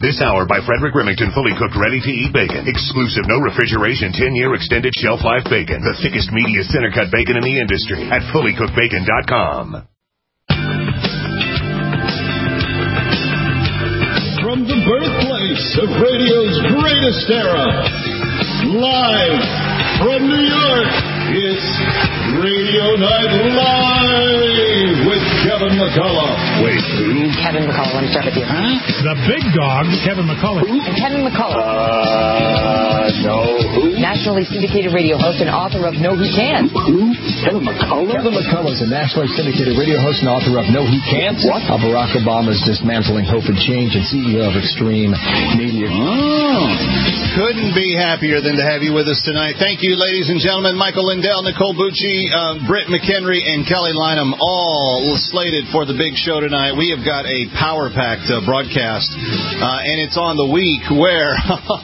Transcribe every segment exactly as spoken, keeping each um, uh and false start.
This hour by Frederick Remington, fully cooked, ready-to-eat bacon. Exclusive, no refrigeration, ten-year extended shelf life bacon. The thickest, meatiest, center-cut bacon in the industry at fully cooked bacon dot com. From the birthplace of radio's greatest era, live from New York, it's Radio Night Live with Kevin McCullough. Wait, who? Kevin McCullough, let me start with you. Huh? The big dog, Kevin McCullough. Who? Kevin McCullough. Uh, no, who? Nationally syndicated radio host and author of No He Can't. Who? Kevin McCullough? Kevin McCullough is a nationally syndicated radio host and author of No He Can't. What? How Barack Obama's dismantling hope and change and C E O of Extreme Media. Oh. Couldn't be happier than to have you with us tonight. Thank you, ladies and gentlemen. Michael Lindell, Nicole Bucci, uh, Britt McHenry, and Kelly Lynham, all slated for the big show tonight. We have got a power-packed uh, broadcast, uh, and it's on the week where,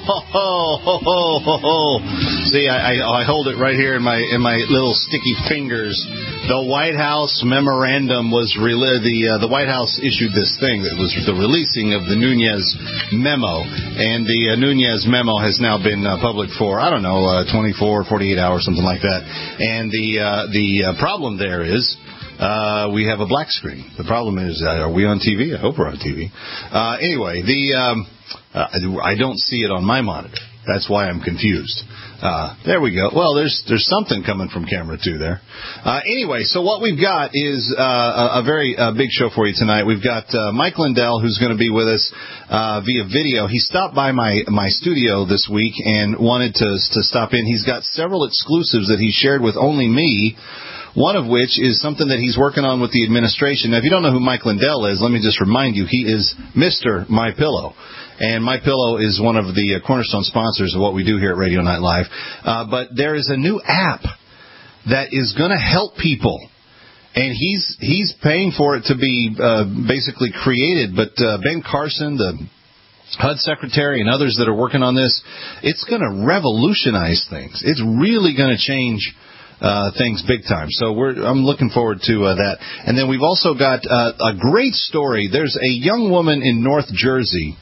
see, I, I, I hold it right here in my in my little sticky fingers. The White House memorandum was rela- the uh, the White House issued this thing that was the releasing of the Nunes memo, and the uh, Nunes memo has now been uh, public for I don't know uh, twenty-four, forty-eight hours, something like that. And the uh, the uh, problem there is uh, we have a black screen. The problem is, uh, are we on T V? I hope we're on T V. Uh, anyway, the um, uh, I don't see it on my monitor. That's why I'm confused. Uh, there we go. Well, there's there's something coming from camera two there. Uh, anyway, so what we've got is uh, a, a very uh, big show for you tonight. We've got uh, Mike Lindell, who's going to be with us uh, via video. He stopped by my my studio this week and wanted to to stop in. He's got several exclusives that he shared with only me. One of which is something that he's working on with the administration. Now, if you don't know who Mike Lindell is, let me just remind you, he is Mister MyPillow. And MyPillow is one of the uh, cornerstone sponsors of what we do here at Radio Night Live. Uh, but there is a new app that is going to help people. And he's he's paying for it to be uh, basically created. But uh, Ben Carson, the H U D secretary, and others that are working on this, it's going to revolutionize things. It's really going to change Uh, things big time. So we're, I'm looking forward to uh, that. And then we've also got uh, a great story. There's a young woman in North Jersey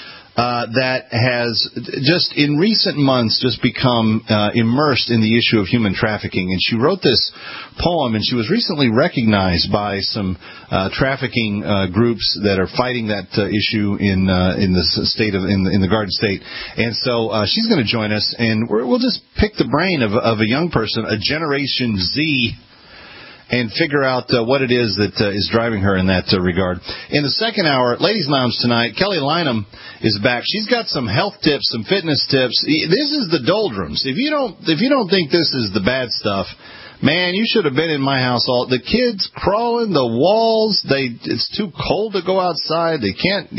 uh, that has just in recent months just become uh, immersed in the issue of human trafficking. And she wrote this poem, and she was recently recognized by some uh, trafficking uh, groups that are fighting that uh, issue in uh, in the state of in the, in the Garden State. And so uh, she's going to join us, and we're, we'll just pick the brain of, of a young person, a Generation Z, and figure out uh, what it is that uh, is driving her in that uh, regard. In the second hour, Ladies Lounge tonight, Kelly Lynham is back. She's got some health tips, some fitness tips. This is the doldrums. If you don't, if you don't think this is the bad stuff, man, you should have been in my house. All the kids crawling the walls. They, it's too cold to go outside. They can't.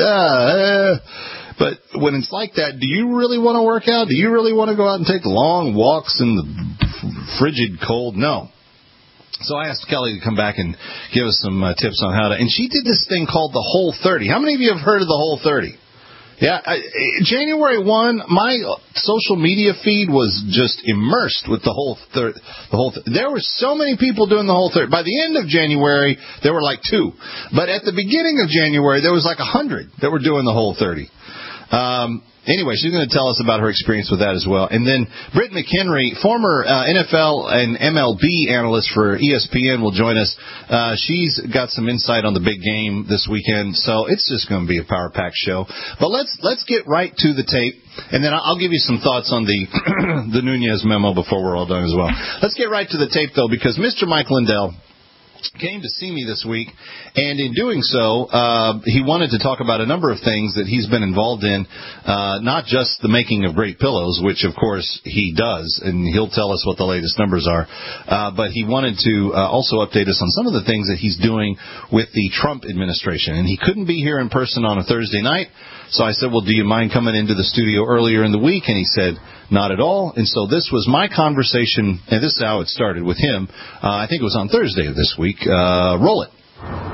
Uh, but when it's like that, do you really want to work out? Do you really want to go out and take long walks in the frigid cold? No. So I asked Kelly to come back and give us some uh, tips on how to. And she did this thing called the Whole thirty. How many of you have heard of the Whole thirty? Yeah, I, January first, my social media feed was just immersed with the whole thirty. The whole th- there were so many people doing the Whole thirty. By the end of January, there were like two. But at the beginning of January, there was like a hundred that were doing the Whole thirty. Um, Anyway, she's going to tell us about her experience with that as well. And then Britt McHenry, former uh, N F L and M L B analyst for E S P N, will join us. Uh, she's got some insight on the big game this weekend, so it's just going to be a power-packed show. But let's let's get right to the tape, and then I'll give you some thoughts on the the Nunes memo before we're all done as well. Let's get right to the tape, though, because Mister Mike Lindell came to see me this week, and in doing so, uh, he wanted to talk about a number of things that he's been involved in, uh, not just the making of great pillows, which, of course, he does, and he'll tell us what the latest numbers are, uh, but he wanted to uh, also update us on some of the things that he's doing with the Trump administration, and he couldn't be here in person on a Thursday night, so I said, well, do you mind coming into the studio earlier in the week? And he said, not at all. And so this was my conversation, and this is how it started with him. Uh, I think it was on Thursday of this week. Uh, roll it.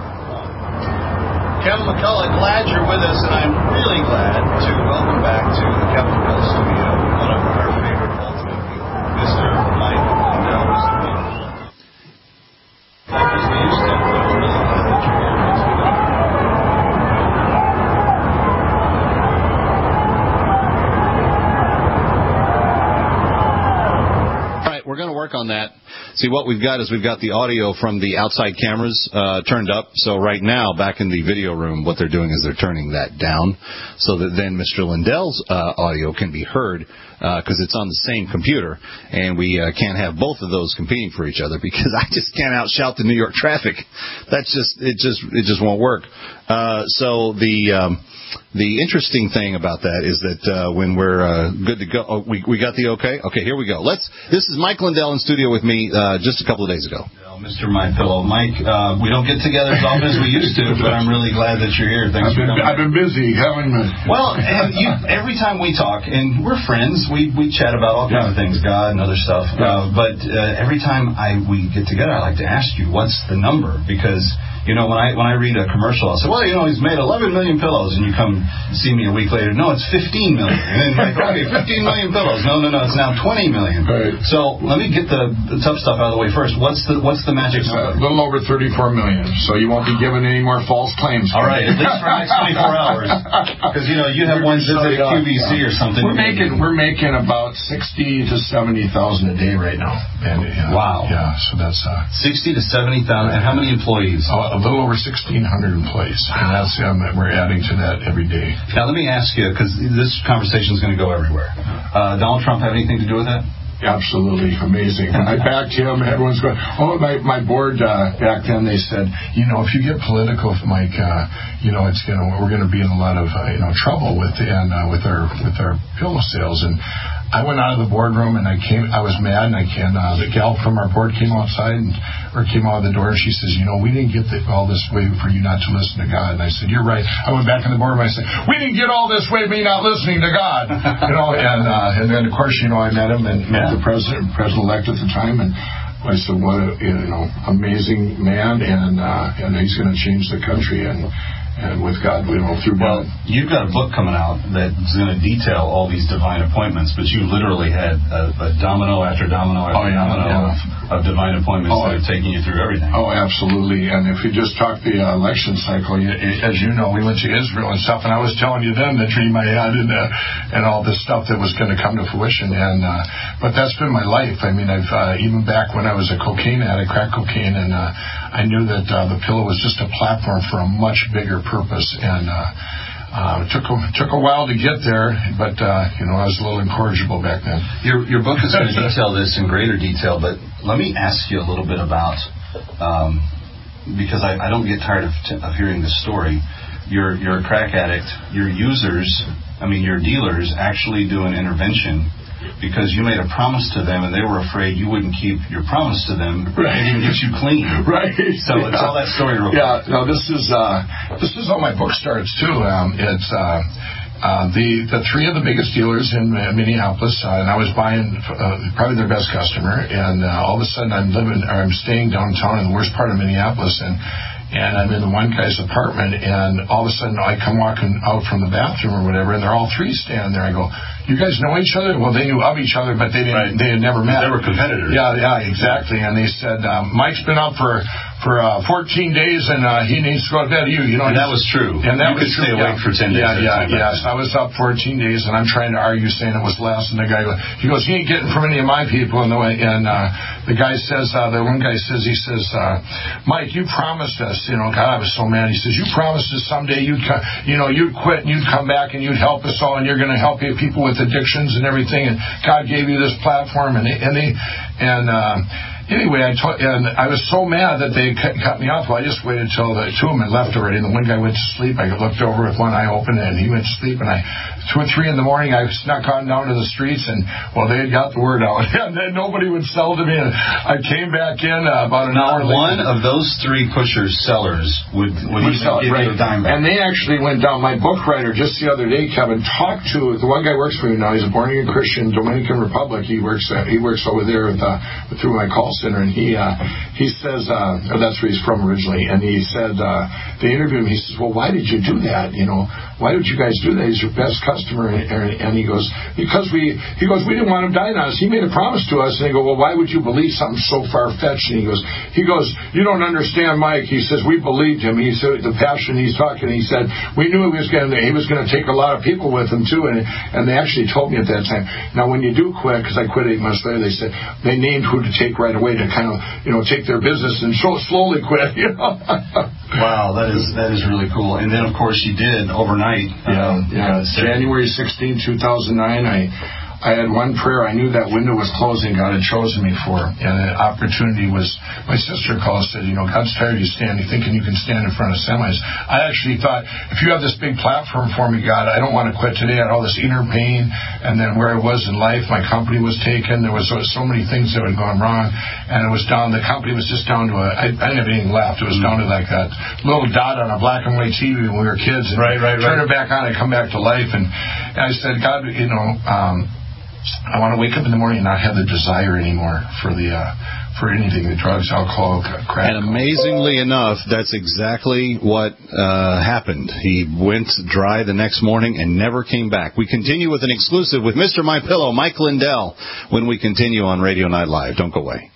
Kevin McCullough, glad you're with us, and I'm really glad to welcome back to the Kevin McCullough studio one of our favorite ultimate people, Mister Mike Lindell. Mister Mike. Like as we used to, but I'm really glad that you're here. work on that. See, what we've got is we've got the audio from the outside cameras uh, turned up. So right now, back in the video room, what they're doing is they're turning that down so that then Mister Lindell's uh, audio can be heard because uh, it's on the same computer. And we uh, can't have both of those competing for each other because I just can't outshout the New York traffic. That's just, it just, it just won't work. Uh, so the... Um, The interesting thing about that is that uh, when we're uh, good to go, oh, we we got the okay. Okay, here we go. Let's. This is Mike Lindell in studio with me uh, just a couple of days ago. Mister My Pillow, Mike. Uh, we don't get together as often as we used to, but I'm really glad that you're here. Thanks I've for been, coming. I've been busy, haven't I? Well, you, every time we talk, and we're friends, we we chat about all kinds yeah. of things, God and other stuff. Yeah. Uh, but uh, every time I we get together, I like to ask you, what's the number? Because you know, when I when I read a commercial, I'll say, well, you know, he's made eleven million pillows, and you come see me a week later. No, it's fifteen million. And then like, okay, fifteen million pillows. No, no, no, it's now twenty million. Right. So let me get the, the tough stuff out of the way first. What's the what's the magic it's number? A little over thirty-four million. So you won't be given any more false claims. All right, at least for the next twenty-four hours, because you know you have one visit at Q V C or something. We're making we're making about sixty to seventy thousand a day right now. And, uh, wow. Yeah. So that's uh, sixty to seventy thousand. And how many employees? Uh, a little over sixteen hundred employees, and that's um, we're adding to that every day. Now let me ask you, because this conversation is going to go everywhere. Uh, Donald Trump have anything to do with that? Absolutely amazing. When I backed him, everyone's going, oh, my, my board uh, back then, they said, you know, if you get political, Mike, uh, you know, it's gonna we're going to be in a lot of uh, you know trouble with and uh, with our with our pillow sales. And I went out of the boardroom and I came. I was mad, and I can. Uh, the gal from our board came outside and or came out of the door, and she says, you know, we didn't get the, all this way for you not to listen to God. And I said, you're right. I went back in the boardroom. I said, we didn't get all this way me not listening to God. You know, and uh, and then of course, you know, I met him and met the president, president-elect at the time, and I said, what a you know amazing man, and uh, and he's going to change the country. And And with God, we don't through Well, you've got a book coming out that's going to detail all these divine appointments, but you literally had a, a domino after domino after oh, yeah, domino yeah. Of, of divine appointments oh, that are taking you through everything. Oh, absolutely. And if we just talk the uh, election cycle, you, as you know, we went to Israel and stuff, and I was telling you then the dream I had and, uh, and all this stuff that was going to come to fruition. And uh, but that's been my life. I mean, I've uh, even back when I was a cocaine addict, crack cocaine, and uh, I knew that uh, the pillow was just a platform for a much bigger purpose, and uh, uh, it took a, took a while to get there, but uh, you know I was a little incorrigible back then. Your your book is going to detail this in greater detail, but let me ask you a little bit about um, because I, I don't get tired of, of hearing this story. You're you're a crack addict. Your users, I mean your dealers, actually do an intervention because you made a promise to them, and they were afraid you wouldn't keep your promise to them. Right. They didn't get you clean. Right. So yeah. Tell that story real quick. Yeah. No, this is uh, this is how my book starts too. Um, it's uh, uh, the the three of the biggest dealers in uh, Minneapolis, uh, and I was buying uh, probably their best customer, and uh, all of a sudden I'm living, or I'm staying downtown in the worst part of Minneapolis, and. And I'm in the one guy's apartment, and all of a sudden I come walking out from the bathroom or whatever, and they're all three standing there. I go, you guys know each other? Well, they knew of each other, but they didn't. Right. They had never met. They were competitors. Yeah, yeah, exactly. And they said, um, Mike's been up for for uh, fourteen days, and uh, he needs to go to bed. You, you know. And that was true. And that you was could true. Stay awake yeah. for ten days. Yeah, yeah, yes. I was up fourteen days, and I'm trying to argue, saying it was less. And the guy goes, he goes, he ain't getting from any of my people. And the and uh, the guy says, uh, the one guy says, he says, uh, Mike, you promised us, you know. God, I was so mad. He says, you promised us someday you'd, co- you know, you'd quit and you'd come back and you'd help us all, and you're going to help people with addictions and everything. And God gave you this platform, and they, and they, and. Uh, Anyway, I told, and I was so mad that they cut, cut me off. Well, I just waited until the two of them had left already, and the one guy went to sleep. I looked over with one eye open, and he went to sleep. And I, two or three in the morning, I snuck on down to the streets, and well, they had got the word out, and then nobody would sell to me. And I came back in uh, about an Not hour later. One of those three pushers, sellers, would would, would sell, give right. you a dime back. And they actually went down. My book writer just the other day, Kevin, talked to the one guy works for me now. He's a born again Christian, Dominican Republic. He works uh, he works over there with, uh, through my call center, and he. Uh, He says, uh, that's where he's from originally, and he said, uh, they interviewed him, he says, well, why did you do that? You know, why did you guys do that? He's your best customer. And, and he goes, because we, he goes, we didn't want him dying on us. He made a promise to us. And they go, well, why would you believe something so far-fetched? And he goes, he goes, you don't understand, Mike. He says, we believed him. He said, the passion he's talking. He said, we knew he was going to, he was going to take a lot of people with him too. And, and they actually told me at that time. Now, when you do quit, because I quit eight months later, they said, they named who to take right away to kind of, you know, take their business and so slowly quit, you know. Wow, that is that is really cool. And then, of course, she did overnight. Yeah, um, yeah. uh, January sixteenth, two thousand nine, I I had one prayer. I knew that window was closing. God had chosen me for. And the opportunity was, my sister called and said, you know, God's tired of you standing, thinking you can stand in front of semis. I actually thought, if you have this big platform for me, God, I don't want to quit today. I had all this inner pain. And then where I was in life, my company was taken. There was so, so many things that had gone wrong. And it was down, the company was just down to a, I, I didn't have anything left. It was down to like that little dot on a black and white T V when we were kids. And right, right, turn right. it back on and come back to life. And, and I said, God, you know, um, I want to wake up in the morning and not have the desire anymore for the uh, for anything, the drugs, alcohol, crack. And amazingly enough, that's exactly what uh, happened. He went dry the next morning and never came back. We continue with an exclusive with Mister My Pillow, Mike Lindell, when we continue on Radio Night Live. Don't go away.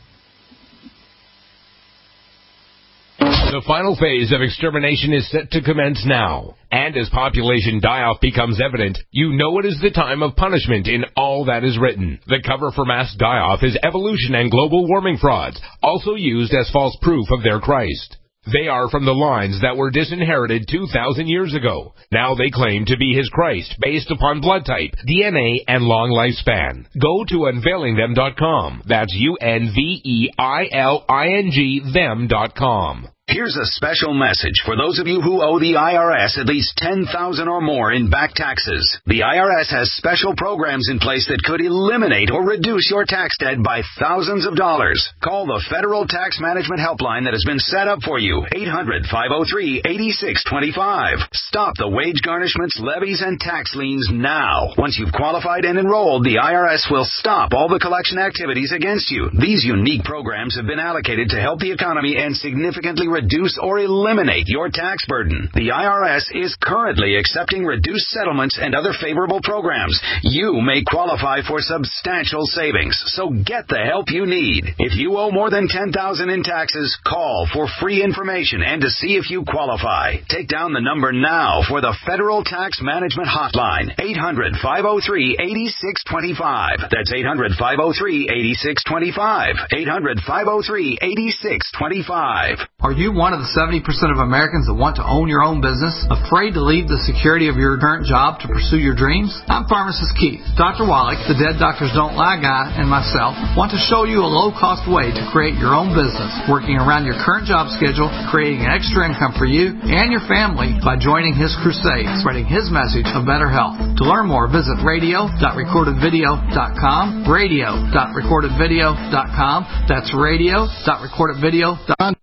The final phase of extermination is set to commence now. And as population die-off becomes evident, you know it is the time of punishment in all that is written. The cover for mass die-off is evolution and global warming frauds, also used as false proof of their Christ. They are from the lines that were disinherited two thousand years ago. Now they claim to be his Christ, based upon blood type, D N A, and long lifespan. Go to unveiling them dot com. That's U N V E I L I N G them dot com. Here's a special message for those of you who owe the I R S at least ten thousand dollars or more in back taxes. The I R S has special programs in place that could eliminate or reduce your tax debt by thousands of dollars. Call the Federal Tax Management Helpline that has been set up for you, eight hundred, five oh three, eight six two five. Stop the wage garnishments, levies, and tax liens now. Once you've qualified and enrolled, the I R S will stop all the collection activities against you. These unique programs have been allocated to help the economy and significantly reduce or eliminate your tax burden. The I R S is currently accepting reduced settlements and other favorable programs. You may qualify for substantial savings, so get the help you need. If you owe more than ten thousand dollars in taxes, call for free information and to see if you qualify. Take down the number now for the Federal Tax Management Hotline, eight hundred, five oh three, eight six two five. That's eight hundred, five oh three, eight six two five. eight hundred, five oh three, eight six two five. Are you one of the seventy percent of Americans that want to own your own business? Afraid to leave the security of your current job to pursue your dreams? I'm Pharmacist Keith. Doctor Wallach, the Dead Doctors Don't Lie guy, and myself want to show you a low-cost way to create your own business, working around your current job schedule, creating an extra income for you and your family by joining his crusade, spreading his message of better health. To learn more, visit radio dot recorded video dot com, radio dot recorded video dot com. That's radio dot recorded video dot com.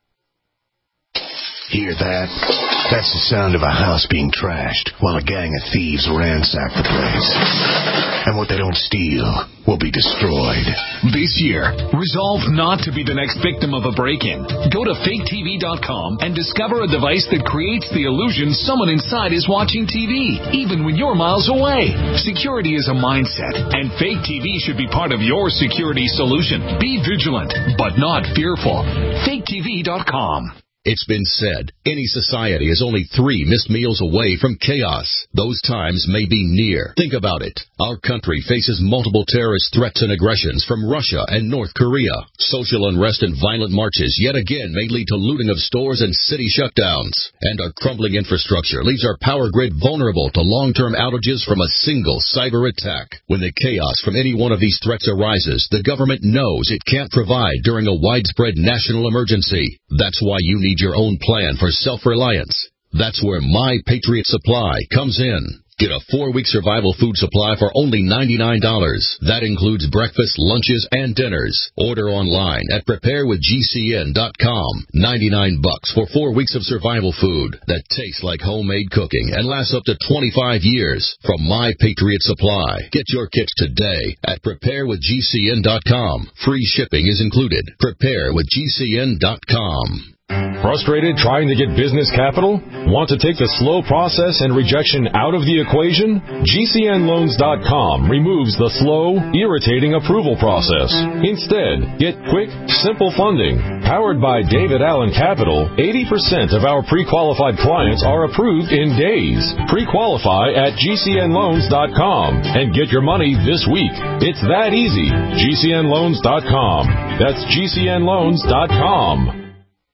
Hear that? That's the sound of a house being trashed while a gang of thieves ransack the place. And what they don't steal will be destroyed. This year, resolve not to be the next victim of a break-in. Go to fake T V dot com and discover a device that creates the illusion someone inside is watching T V, even when you're miles away. Security is a mindset, and Fake T V should be part of your security solution. Be vigilant, but not fearful. fake T V dot com. It's been said, any society is only three missed meals away from chaos. Those times may be near. Think about it. Our country faces multiple terrorist threats and aggressions from Russia and North Korea. Social unrest and violent marches yet again may lead to looting of stores and city shutdowns. And our crumbling infrastructure leaves our power grid vulnerable to long-term outages from a single cyber attack. When the chaos from any one of these threats arises, the government knows it can't provide during a widespread national emergency. That's why you need your own plan for self-reliance. That's where My Patriot Supply comes in. Get a four-week survival food supply for only ninety-nine dollars. That includes breakfast, lunches, and dinners. Order online at prepare with G C N dot com. ninety-nine bucks for four weeks of survival food that tastes like homemade cooking and lasts up to twenty-five years. From My Patriot Supply. Get your kits today at prepare with G C N dot com. Free shipping is included. prepare with G C N dot com. Frustrated trying to get business capital? Want to take the slow process and rejection out of the equation? G C N loans dot com removes the slow, irritating approval process. Instead, get quick, simple funding. Powered by David Allen Capital, eighty percent of our pre-qualified clients are approved in days. Pre-qualify at G C N loans dot com and get your money this week. It's that easy. G C N loans dot com. That's G C N loans dot com.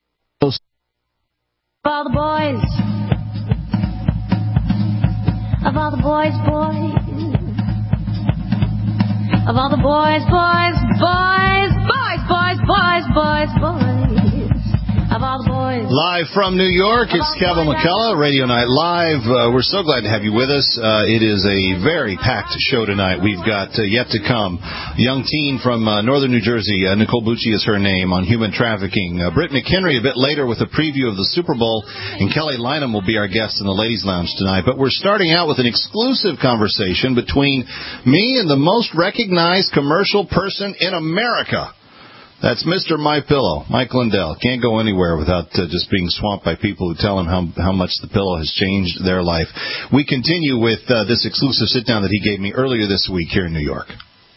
Of all the boys, of all the boys, boys, of all the boys, boys, boys, boys, boys, boys, boys, boys, of all the boys. Live from New York, it's Kevin McCullough, Radio Night Live. Uh, we're so glad to have you with us. Uh, it is a very packed show tonight. We've got uh, yet to come a young teen from uh, northern New Jersey, uh, Nicole Bucci is her name, on human trafficking. Uh, Britt McHenry a bit later with a preview of the Super Bowl, and Kelly Lynham will be our guest in the Ladies Lounge tonight. But we're starting out with an exclusive conversation between me and the most recognized commercial person in America. That's Mister MyPillow, Mike Lindell. Can't go anywhere without uh, just being swamped by people who tell him how how much the pillow has changed their life. We continue with uh, this exclusive sit-down that he gave me earlier this week here in New York.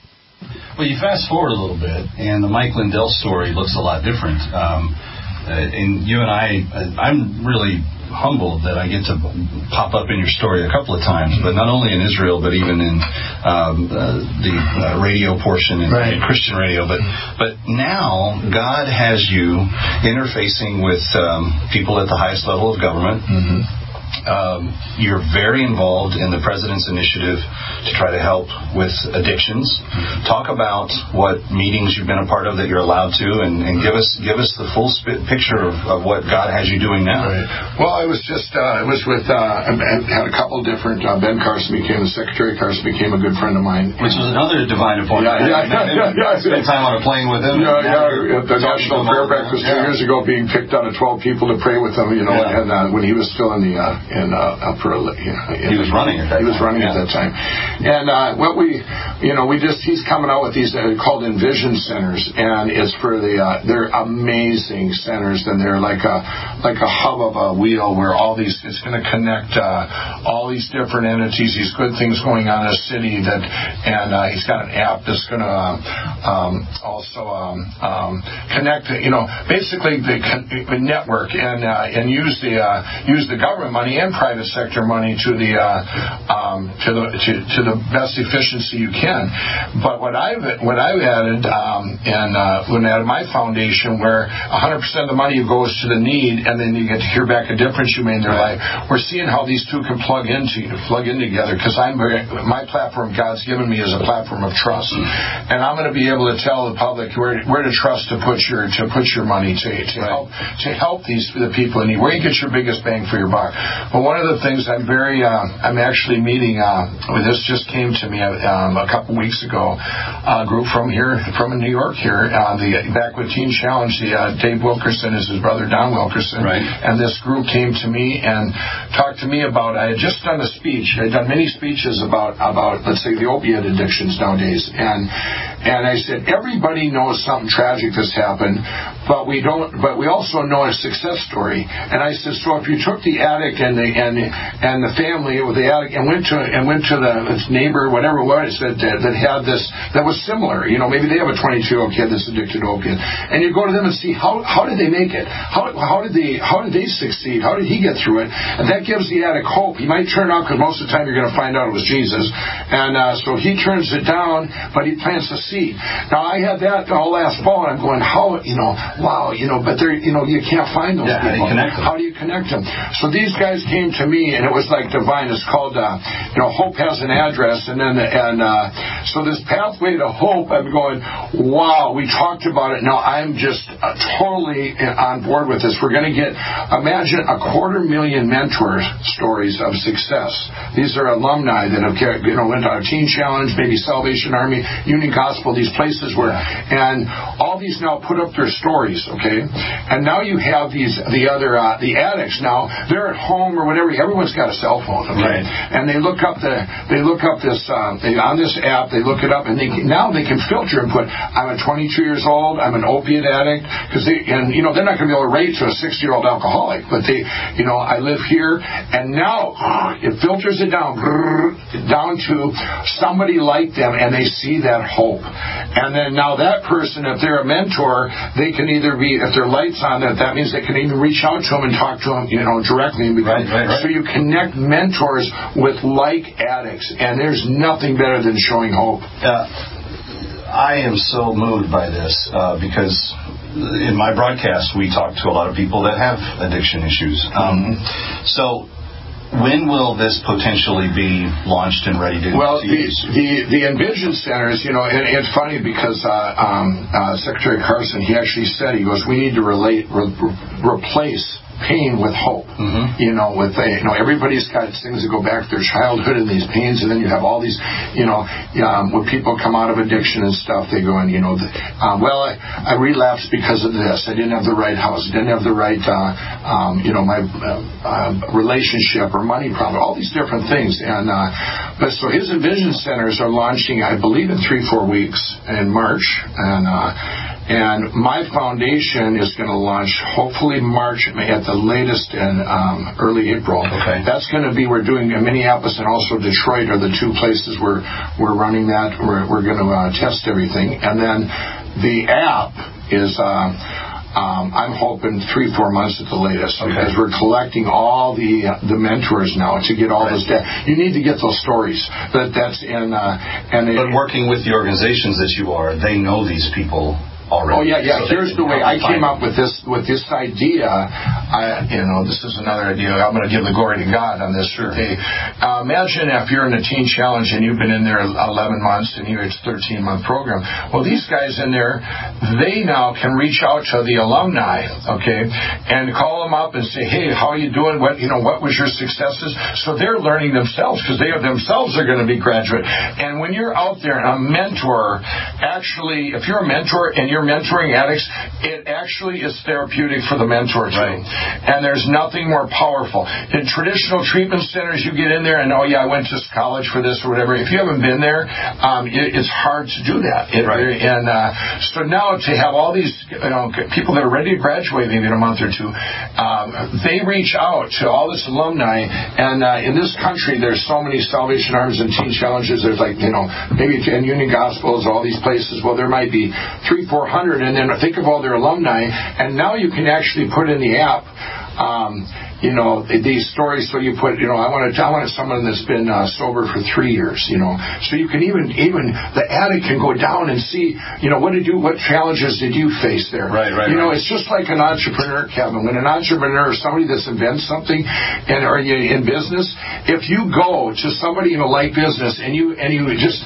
Well, you fast forward a little bit, and the Mike Lindell story looks a lot different. Um, uh, and you and I, uh, I'm really humbled that I get to pop up in your story a couple of times, but not only in Israel, but even in um, uh, the uh, radio portion in, right. in Christian radio. But but now God has you interfacing with um, people at the highest level of government. Mm-hmm. Um, you're very involved in the President's initiative to try to help with addictions. Mm-hmm. Talk about what meetings you've been a part of that you're allowed to, and, and give us give us the full sp- picture of, of what God has you doing now. Right. Well, I was just uh, I was with uh, I had a couple different. Uh, Ben Carson became the Secretary. Carson became a good friend of mine, which was another divine appointment. Yeah, yeah, yeah, yeah, yeah. Spend time on a plane with him. Yeah, yeah. At the National Prayer Breakfast two yeah. years ago, being picked out of twelve people to pray with him. You know, yeah. and uh, when he was still in the uh, in uh, upper, you know, he was running at that he was time. running yeah. at that time, and uh, what we, you know, we just he's coming out with these uh, called Envision centers, and it's for the uh, they're amazing centers, and they're like a like a hub of a wheel where all these it's going to connect uh, all these different entities, these good things going on in a city that, and uh, he's got an app that's going to uh, um, also um, um, connect, you know, basically the con- network and uh, and use the uh, use the government money and private sector money to the uh, um, to the to, to the best efficiency you can. But what I've what I've added um, and uh, when I added my foundation, where one hundred percent of the money goes to the need, and then you get to hear back a difference you made in their life. We're seeing how these two can plug into plug in together, because I'm very, my platform God's given me is a platform of trust, and I'm going to be able to tell the public where where to trust to put your to put your money to to right. help to help these the people in need, where you get your biggest bang for your buck. But one of the things I'm very, uh, I'm actually meeting, uh, this just came to me um, a couple weeks ago, a group from here, from New York here, uh, the Backward Teen Challenge, the, uh, Dave Wilkerson is his brother, Don Wilkerson, right. and this group came to me and talked to me about, I had just done a speech, I had done many speeches about, about, let's say, the opiate addictions nowadays, and, and I said, everybody knows something tragic has happened, but we don't, but we also know a success story, and I said, so if you took the addict and the and and the family with the addict and went to and went to the his neighbor, whatever it was that that had this that was similar, you know, maybe they have a twenty-two-year-old kid that's addicted to opiate, and you go to them and see how how did they make it, how how did they how did they succeed, how did he get through it, and that gives the addict hope. He might turn out, because most of the time you're going to find out it was Jesus, and uh, so he turns it down, but he plants a seed. Now I had that all last fall, and I'm going, how, you know, wow, you know, but they're, you know, you can't find those yeah, people. How do you connect them? How do you connect them? So these guys came to me, and it was like divine. It's called, uh, you know, Hope has an address, and then, and uh, so this pathway to hope, I'm going, wow, we talked about it. Now I'm just uh, totally on board with this. We're going to get, imagine a quarter million mentor stories of success. These are alumni that have, you know, went on a Teen Challenge, maybe Salvation Army, Union Gospel, these places where, and all these now put up their stories, okay? And now you have these, the other, uh, the addicts now, they're at home or whatever. Everyone's got a cell phone, okay? Right. And they look up the they look up this um, they, on this app. They look it up, and they can, now they can filter and put, I'm a twenty-two years old. I'm an opiate addict, because they and you know they're not going to be able to rate to a sixty-year-old alcoholic, but they you know I live here, and now it filters it down down to somebody like them, and they see that hope. And then now that person, if they're a mentor, they can either be, if their light's on, that that means they can even reach out to them and talk to them, you know, directly. And become, right, right, right. So you connect mentors with like addicts, and there's nothing better than showing hope. Uh, I am so moved by this uh, because in my broadcast we talk to a lot of people that have addiction issues. Um, mm-hmm. So. When will this potentially be launched and ready to Well, to the, use? the the Envision centers, you know, and it's funny because uh, um, uh, Secretary Carson, he actually said, he goes, we need to relate, re- replace pain with hope. Mm-hmm. You know, with a, you know, everybody's got things that go back to their childhood and these pains, and then you have all these, you know, um, when people come out of addiction and stuff, they go and, you know, the, um, well, I, I relapsed because of this. I didn't have the right house. I didn't have the right, uh, um, you know, my uh, uh, relationship or money problem. All these different things. And uh, but so his Envision centers are launching, I believe, in three, four weeks in March, and. Uh, And my foundation is going to launch hopefully March at the latest in um, early April. Okay. That's going to be, we're doing in Minneapolis and also Detroit are the two places where we're running that. We're, we're going to uh, test everything. And then the app is, uh, um, I'm hoping three, four months at the latest, okay. Because we're collecting all the uh, the mentors now to get all right. those data. You need to get those stories. That that's in. Uh, and but it, working with the organizations that you are, they know these people. Already. Oh yeah, yeah. So here's the way I came up with this with this idea. I, you know, this is another idea. I'm going to give the glory to God on this. Sure. Hey, uh, imagine if you're in a teen challenge and you've been in there eleven months and here it's a thirteen month program. Well, these guys in there, they now can reach out to the alumni, okay, and call them up and say, hey, how are you doing? What you know, what was your successes? So they're learning themselves because they are themselves are going to be graduate. And when you're out there, a mentor, actually, if you're a mentor and you're mentoring addicts, it actually is therapeutic for the mentor too. Right. And there's nothing more powerful. In traditional treatment centers, you get in there and, oh yeah, I went to college for this or whatever. If you haven't been there, um, it, it's hard to do that. It, right. And uh, so now to have all these you know, people that are ready to graduate maybe in a month or two, um, they reach out to all this alumni. And uh, in this country, there's so many Salvation Arms and Teen Challenges. There's like, you know, maybe in Union Gospels, all these places. Well, there might be three, four hundred, and then think of all their alumni, and now you can actually put in the app, um, you know, these stories. So you put, you know, I want to, I want someone that's been uh, sober for three years, you know. So you can even, even the addict can go down and see, you know, what did you, what challenges did you face there? Right, right. You know, right. It's just like an entrepreneur, Kevin. When an entrepreneur, somebody that invents something, and are you in business, if you go to somebody in a like business and you and you just,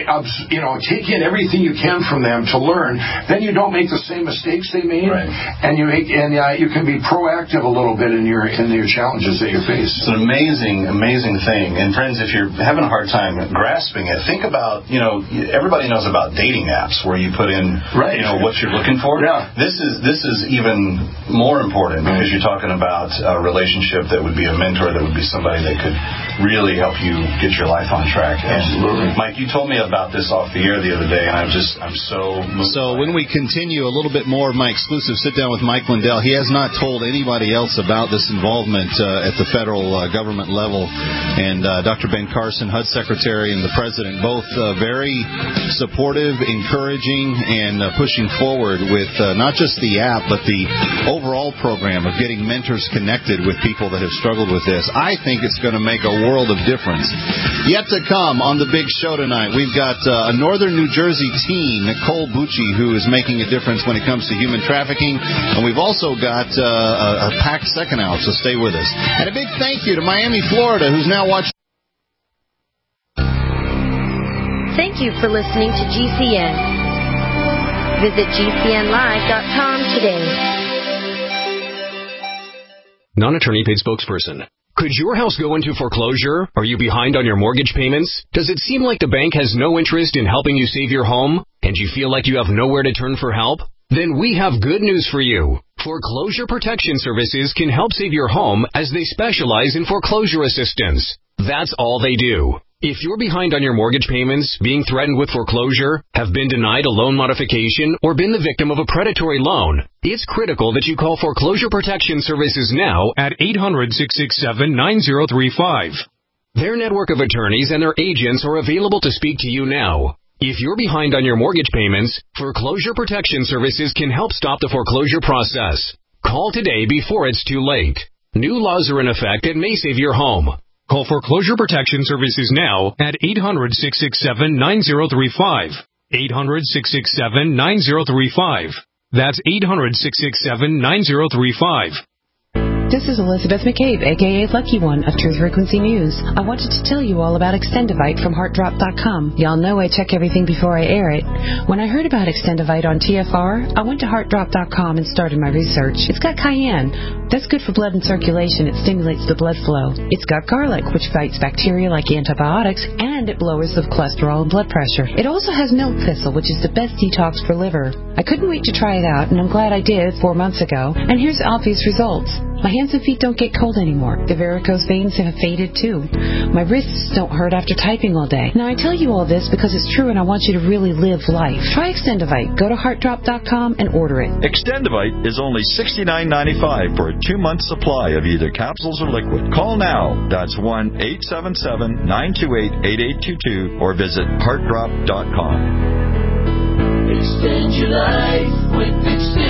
you know, take in everything you can from them to learn, then you don't make the same mistakes they made, right. and you make, and uh, you can be proactive a little bit in your in your challenges that you face. It's an amazing, amazing thing. And friends, if you're having a hard time grasping it, think about, you know, everybody knows about dating apps where you put in, right. you know, what you're looking for. Yeah. This is this is even more important because you're talking about a relationship that would be a mentor, that would be somebody that could really help you get your life on track. Absolutely. And Mike, you told me about this off the air the other day, and I'm just, I'm so moved. So when we continue a little bit more of my exclusive sit down with Mike Lindell, he has not told anybody else about this involvement uh, at the federal uh, government level. And uh, Doctor Ben Carson, H U D Secretary, and the President, both uh, very supportive, encouraging, and uh, pushing forward with uh, not just the app, but the overall program of getting mentors connected with people that have struggled with this. I think it's going to make a world of difference. Yet to come on the big show tonight, we've got uh, a northern New Jersey teen, Nicole Bucci, who is making a difference when it comes to human trafficking. And we've also got uh, a, a packed second hour, so stay with us. And a big thank you to Miami, Florida, who's now watching. Thank you for listening to G C N. Visit G C N live dot com today. Non-attorney paid spokesperson. Could your house go into foreclosure? Are you behind on your mortgage payments? Does it seem like the bank has no interest in helping you save your home? And you feel like you have nowhere to turn for help? Then we have good news for you. Foreclosure Protection Services can help save your home as they specialize in foreclosure assistance. That's all they do. If you're behind on your mortgage payments, being threatened with foreclosure, have been denied a loan modification, or been the victim of a predatory loan, it's critical that you call Foreclosure Protection Services now at eight hundred, six six seven, nine zero three five. Their network of attorneys and their agents are available to speak to you now. If you're behind on your mortgage payments, Foreclosure Protection Services can help stop the foreclosure process. Call today before it's too late. New laws are in effect that may save your home. Call Foreclosure Protection Services now at eight hundred, six six seven, nine zero three five. eight hundred, six six seven, nine zero three five. That's eight hundred, six six seven, nine zero three five. This is Elizabeth McCabe, a k a. Lucky One of Truth Frequency News. I wanted to tell you all about Extendivite from heart drop dot com. Y'all know I check everything before I air it. When I heard about Extendivite on T F R, I went to heart drop dot com and started my research. It's got cayenne. That's good for blood and circulation. It stimulates the blood flow. It's got garlic, which fights bacteria like antibiotics, and it lowers the cholesterol and blood pressure. It also has milk thistle, which is the best detox for liver. I couldn't wait to try it out, and I'm glad I did four months ago. And here's the obvious results. My hands and feet don't get cold anymore. The varicose veins have faded too. My wrists don't hurt after typing all day. Now I tell you all this because it's true and I want you to really live life. Try Extendivite. Go to heart drop dot com and order it. Extendivite is only sixty-nine ninety-five for a two-month supply of either capsules or liquid. Call now. That's one eight seven seven, nine two eight, eight eight two two or visit heart drop dot com. Extend your life with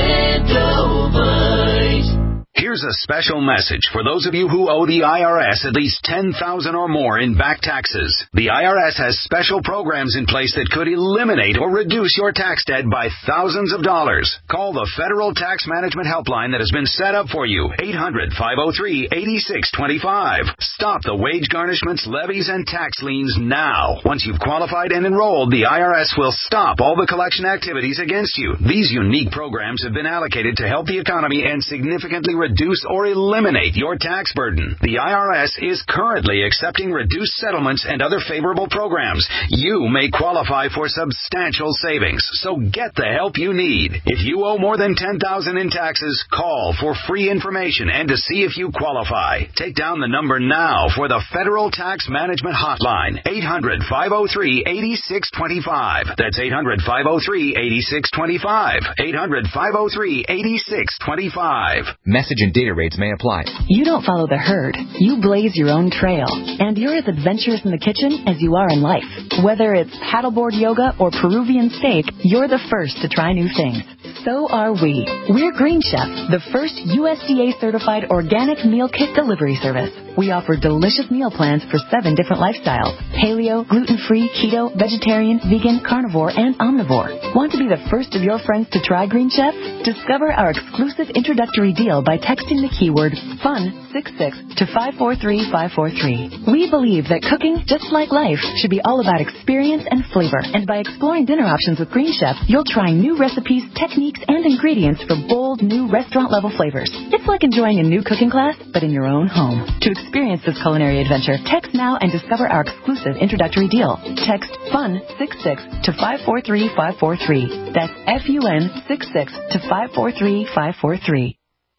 Extendivite. Here's a special message for those of you who owe the I R S at least ten thousand dollars or more in back taxes. The I R S has special programs in place that could eliminate or reduce your tax debt by thousands of dollars. Call the Federal Tax Management Helpline that has been set up for you, eight hundred, five oh three, eight six two five. Stop the wage garnishments, levies, and tax liens now. Once you've qualified and enrolled, the I R S will stop all the collection activities against you. These unique programs have been allocated to help the economy and significantly reduce reduce or eliminate your tax burden. The I R S is currently accepting reduced settlements and other favorable programs. You may qualify for substantial savings, so get the help you need. If you owe more than ten thousand dollars in taxes, call for free information and to see if you qualify. Take down the number now for the Federal Tax Management Hotline, eight hundred, five oh three, eight six two five. That's eight hundred, five oh three, eight six two five. eight hundred, five oh three, eight six two five. Message and data rates may apply. You don't follow the herd. You blaze your own trail. And you're as adventurous in the kitchen as you are in life. Whether it's paddleboard yoga or Peruvian steak, you're the first to try new things. So are we. We're Green Chef, the first U S D A-certified organic meal kit delivery service. We offer delicious meal plans for seven different lifestyles: paleo, gluten-free, keto, vegetarian, vegan, carnivore, and omnivore. Want to be the first of your friends to try Green Chef? Discover our exclusive introductory deal by texting the keyword FUN sixty-six to five four three five four three. We believe that cooking, just like life, should be all about experience and flavor. And by exploring dinner options with Green Chef, you'll try new recipes, techniques, and ingredients for bold, new restaurant-level flavors. It's like enjoying a new cooking class, but in your own home. To experience this culinary adventure, text now and discover our exclusive introductory deal. Text FUN sixty-six to five four three five four three. That's F U N sixty-six to five four three five four three.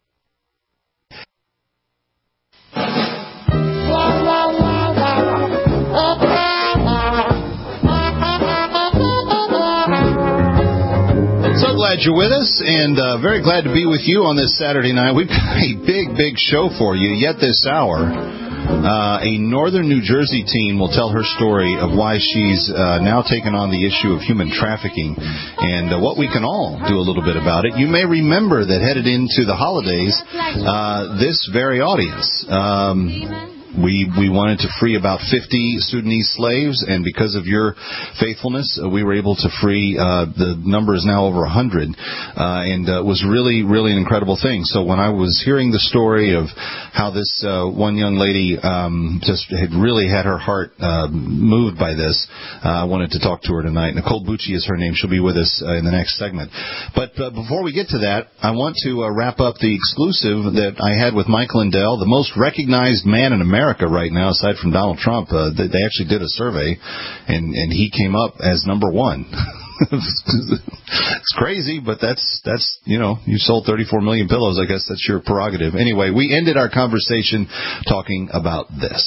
So glad you're with us, and uh, very glad to be with you on this Saturday night. We've got a big, big show for you yet this hour. Uh, a northern New Jersey teen will tell her story of why she's uh, now taken on the issue of human trafficking and uh, what we can all do a little bit about it. You may remember that headed into the holidays, uh, this very audience, um, We we wanted to free about fifty Sudanese slaves, and because of your faithfulness, uh, we were able to free. Uh, the number is now over one hundred, uh, and uh, it was really, really an incredible thing. So when I was hearing the story of how this uh, one young lady um, just had really had her heart uh, moved by this, uh, I wanted to talk to her tonight. Nicole Bucci is her name. She'll be with us uh, in the next segment. But uh, before we get to that, I want to uh, wrap up the exclusive that I had with Mike Lindell, the most recognized man in America. America right now, aside from Donald Trump. Uh, they, they actually did a survey, and, and he came up as number one. It's crazy, but that's, that's you know, you sold thirty-four million pillows. I guess that's your prerogative. Anyway, we ended our conversation talking about this.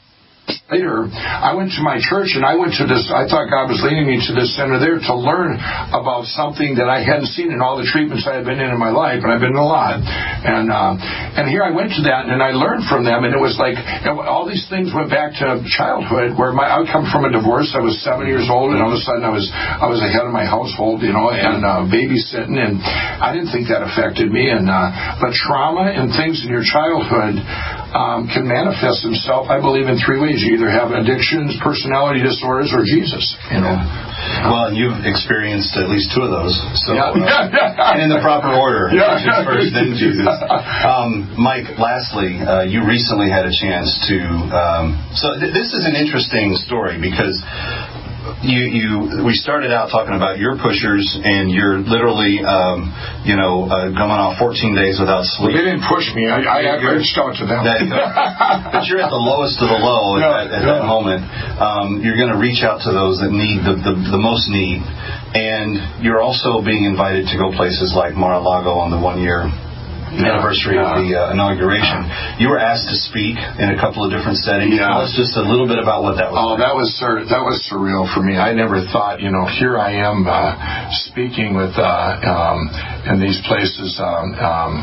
Later, I went to my church, and I went to this, I thought God was leading me to this center there to learn about something that I hadn't seen in all the treatments I had been in in my life, and I've been in a lot. And uh, and here I went to that, and I learned from them, and it was like, all these things went back to childhood, where my, I come from a divorce. I was seven years old, and all of a sudden I was I was the head of my household, you know, and uh, babysitting, and I didn't think that affected me. And uh, but trauma and things in your childhood um, can manifest themselves, I believe, in three ways. You either have addictions, personality disorders, or Jesus. You know. Well, you've experienced at least two of those. So, yeah. uh, and in the proper order. Yeah. Jesus first, then Jesus. Um, Mike, lastly, uh, you recently had a chance to. Um, so th- this is an interesting story because. You, you, we started out talking about your pushers, and you're literally, um, you know, uh, going off fourteen days without sleep. Well, they didn't push me. I, I, I reached out to them. That, but you're at the lowest of the low at, yeah, at, at yeah. that moment. Um, you're going to reach out to those that need the, the, the most need, and you're also being invited to go places like Mar-a-Lago on the one-year anniversary yeah. of the uh, inauguration. You were asked to speak in a couple of different settings. Yeah. Tell us just a little bit about what that was. Oh, that was sur- that was surreal for me. I never thought, you know, here I am uh, speaking with uh, um, in these places. Um, um,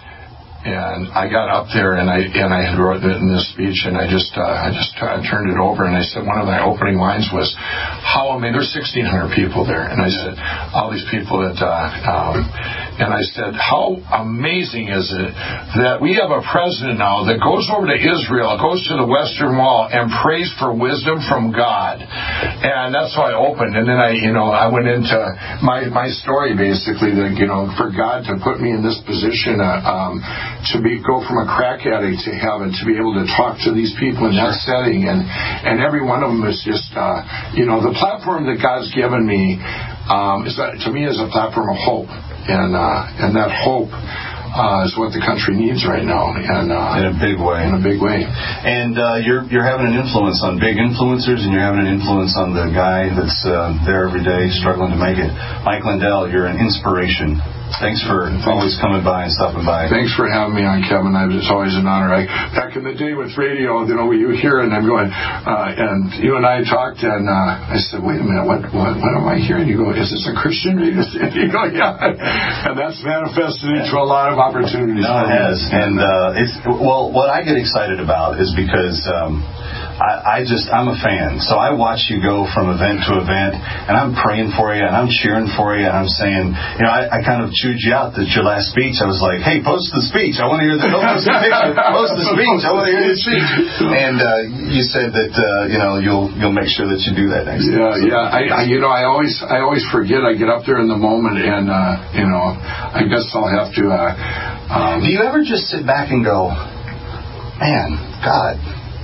And I got up there, and I and I had written this speech, and I just uh, I just t- I turned it over, and I said, one of my opening lines was, "How amazing!" There's sixteen hundred people there, and I said, all these people that, uh, um, and I said, how amazing is it that we have a president now that goes over to Israel, goes to the Western Wall, and prays for wisdom from God, and that's how I opened, and then I you know I went into my my story basically that you know for God to put me in this position. Uh, um, to be go from a crack addict to heaven, to be able to talk to these people in that setting, and and every one of them is just uh, you know the platform that God's given me um, is that, to me is a platform of hope, and uh, and that hope uh, is what the country needs right now, and uh, in a big way, in a big way. And uh, you're you're having an influence on big influencers, and you're having an influence on the guy that's uh, there every day struggling to make it. Mike Lindell, you're an inspiration. Thanks for always coming by and stopping by. Thanks for having me on, Kevin. It's always an honor. I, back in the day with radio, you know, you hear it, and I'm going, uh, and you and I talked, and uh, I said, wait a minute, what, what, what am I hearing? You go, is this a Christian radio? You go, yeah. And that's manifested into a lot of opportunities. No, it has. And uh, it's well, what I get excited about is because um, I, I just, I'm a fan. So I watch you go from event to event, and I'm praying for you, and I'm cheering for you, and I'm saying, you know, I, I kind of chewed you out that your last speech. I was like, hey, post the speech. I want to hear the, don't post the picture. Post the speech. I want to hear the speech. And uh, you said that, uh, you know, you'll you'll make sure that you do that next yeah, time. So, yeah, I, I, you know, I always I always forget. I get up there in the moment, and, uh, you know, I guess I'll have to... Uh, um, do you ever just sit back and go, man, God...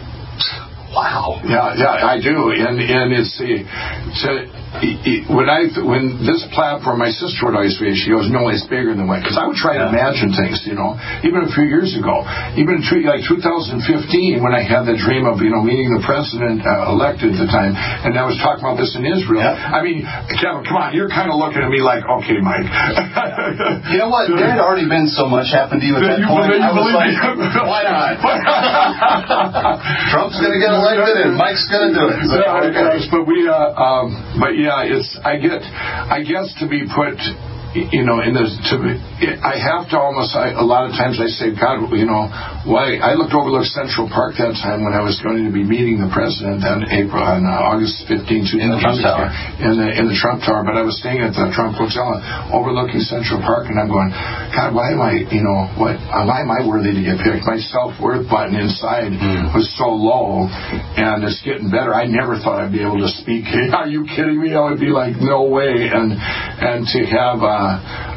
Wow. Yeah, yeah, I do, and and it's it's a, it, when I when this platform, my sister would always say, she goes, no, it's bigger than that, because I would try to imagine things, you know, even a few years ago, even two, like two thousand fifteen, when I had the dream of you know meeting the president uh, elected at the time, and I was talking about this in Israel. Yeah. I mean, Kevin, come on, you're kind of looking at me like, okay, Mike. You know what? There had already been so much happened to you at that you point. Believe, I was like, me? Why not? Trump's going to get elected, and Mike's going to do it. So, yeah, okay. But we, uh, um, but yeah, it's I get, I guess to be put, you know, in the to be, I have to almost. I, a lot of times I say, God, you know, why? I looked overlooked Central Park that time when I was going to be meeting the president on April on uh, August fifteenth, in the Trump Tower, in the in the Trump Tower. But I was staying at the Trump Hotel, overlooking Central Park, and I'm going, God, why am I, you know, what? Why am I worthy to get picked? My self-worth button inside mm. was so low, and it's getting better. I never thought I'd be able to speak. Are you kidding me? I would be like, no way. And and to have. Uh,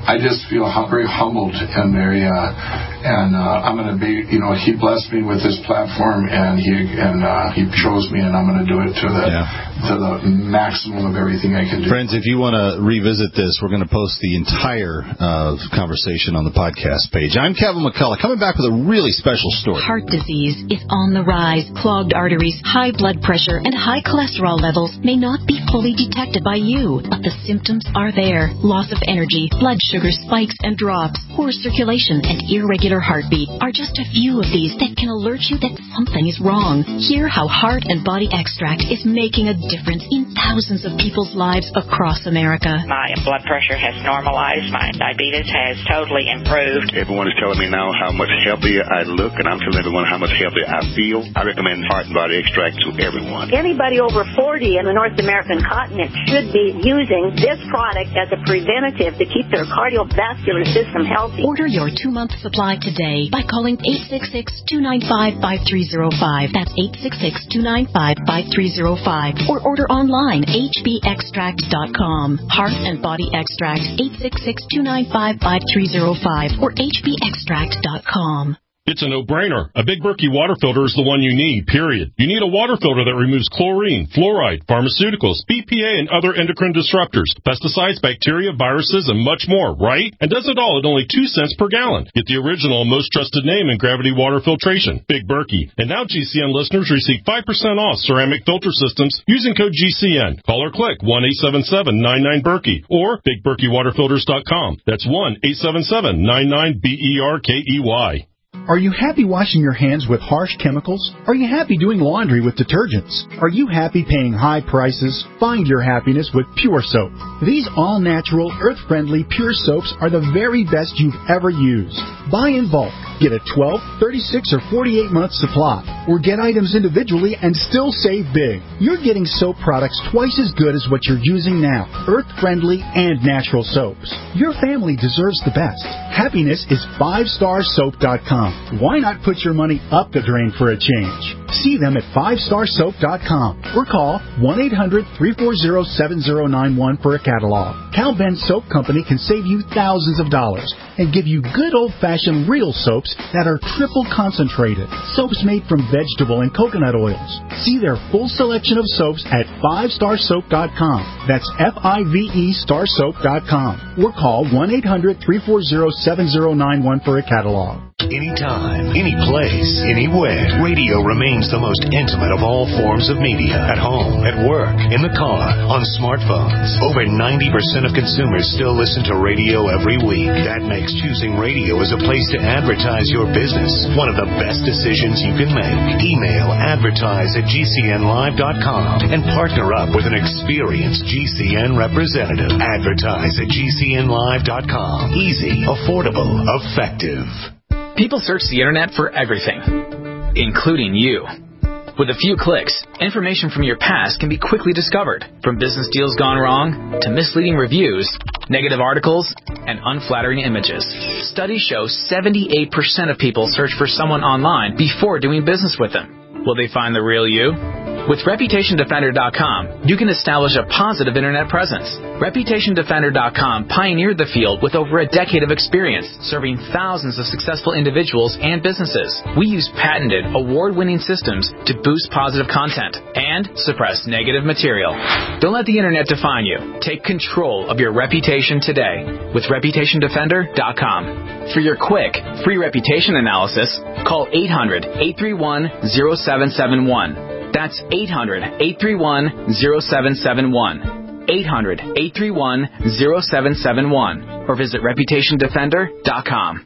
I just feel hum- very humbled and very, uh, and uh, I'm going to be, you know, he blessed me with this platform, and he and uh, he chose me, and I'm going to do it to the yeah. to the maximum of everything I can do. Friends, if you want to revisit this, we're going to post the entire uh, conversation on the podcast page. I'm Kevin McCullough, coming back with a really special story. Heart disease is on the rise. Clogged arteries, high blood pressure, and high cholesterol levels may not be fully detected by you, but the symptoms are there. Loss of energy, blood sugar spikes and drops, poor circulation, and irregular heartbeat are just a few of these that can alert you that something is wrong. Hear how Heart and Body Extract is making a difference in thousands of people's lives across America. My blood pressure has normalized. My diabetes has totally improved. Everyone is telling me now how much healthier I look, and I'm telling everyone how much healthier I feel. I recommend Heart and Body Extract to everyone. Anybody over forty in the North American continent should be using this product as a preventative to keep their cardiovascular system healthy. Order your two-month supply today by calling eight six six, two nine five, five three zero five. That's eight six six, two nine five, five three zero five. Or order online, h b extract dot com. Heart and Body Extract, eight six six, two nine five, five three zero five or h b extract dot com. It's a no-brainer. A Big Berkey water filter is the one you need, period. You need a water filter that removes chlorine, fluoride, pharmaceuticals, B P A, and other endocrine disruptors, pesticides, bacteria, viruses, and much more, right? And does it all at only two cents per gallon. Get the original and most trusted name in gravity water filtration, Big Berkey. And now G C N listeners receive five percent off ceramic filter systems using code G C N. Call or click one eight seven seven, nine nine, Berkey or big berkey water filters dot com. That's one eight seven seven, nine nine, B E R K E Y. Are you happy washing your hands with harsh chemicals? Are you happy doing laundry with detergents? Are you happy paying high prices? Find your happiness with Pure Soap. These all-natural, earth-friendly Pure Soaps are the very best you've ever used. Buy in bulk. Get a twelve, thirty-six, or forty-eight month supply. Or get items individually and still save big. You're getting soap products twice as good as what you're using now. Earth-friendly and natural soaps. Your family deserves the best. Happiness is five star soap dot com. Why not put your money up the drain for a change? See them at five star soap dot com or call one eight hundred, three four zero, seven zero nine one for a catalog. Cal Ben Soap Company can save you thousands of dollars and give you good old-fashioned real soaps that are triple concentrated. Soaps made from vegetable and coconut oils. See their full selection of soaps at five star soap dot com. That's F I V E star soap dot com. Or call one eight hundred, three four zero, seven zero nine one for a catalog. Anytime, any place, anywhere, radio remains the most intimate of all forms of media. At home, at work, in the car, on smartphones. Over ninety percent of consumers still listen to radio every week. That makes choosing radio as a place to advertise your business one of the best decisions you can make. Email advertise at G C N live dot com and partner up with an experienced G C N representative. Advertise at G C N live dot com. Easy, affordable, effective. People search the internet for everything, including you. With a few clicks, information from your past can be quickly discovered, from business deals gone wrong to misleading reviews, negative articles, and unflattering images. Studies show seventy-eight percent of people search for someone online before doing business with them. Will they find the real you? With Reputation Defender dot com, you can establish a positive internet presence. Reputation Defender dot com pioneered the field with over a decade of experience, serving thousands of successful individuals and businesses. We use patented, award-winning systems to boost positive content and suppress negative material. Don't let the internet define you. Take control of your reputation today with Reputation Defender dot com. For your quick, free reputation analysis, call eight hundred, eight three one, zero seven seven one. That's eight hundred, eight three one, zero seven seven one. eight hundred, eight three one, zero seven seven one. Or visit Reputation Defender dot com.